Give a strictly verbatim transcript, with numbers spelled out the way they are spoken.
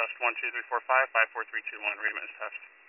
test one two three four five five four three two one, remittance test.